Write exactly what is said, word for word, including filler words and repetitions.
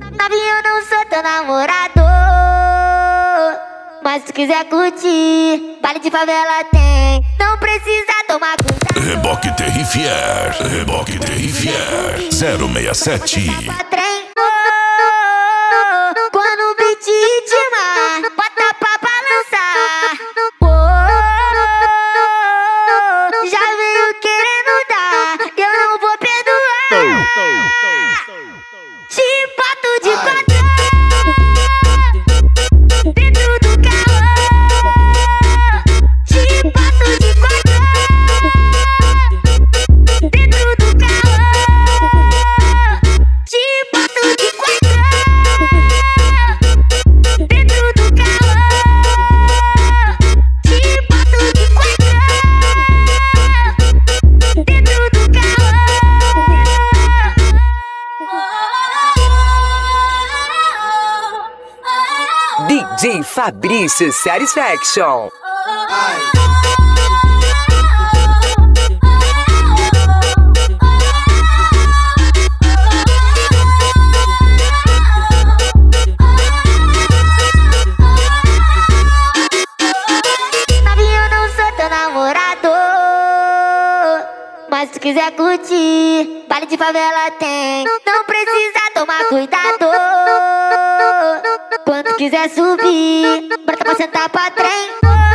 Novinho, eu não sou teu namorador, mas se quiser curtir, baile de favela tem. Não precisa tomar cuidado. Reboque Terrifier, Reboque Terrifier zero seis sete. Quando o beat intimar, bota pra balançar. Já veio querendo dar, eu não vou perdoar. Te boto de quatro dentro do carro. Te boto de quatro dentro do carro. Te boto de quatro dentro do carro. Te boto de quatro dentro do carro. D J Fabrício Satisfaction. Novinho, eu não sou teu namorador, mas se quiser curtir, baile de favela tem. Não precisa tomar cuidado. Quando quiser subir, bota pra sentar pra trem.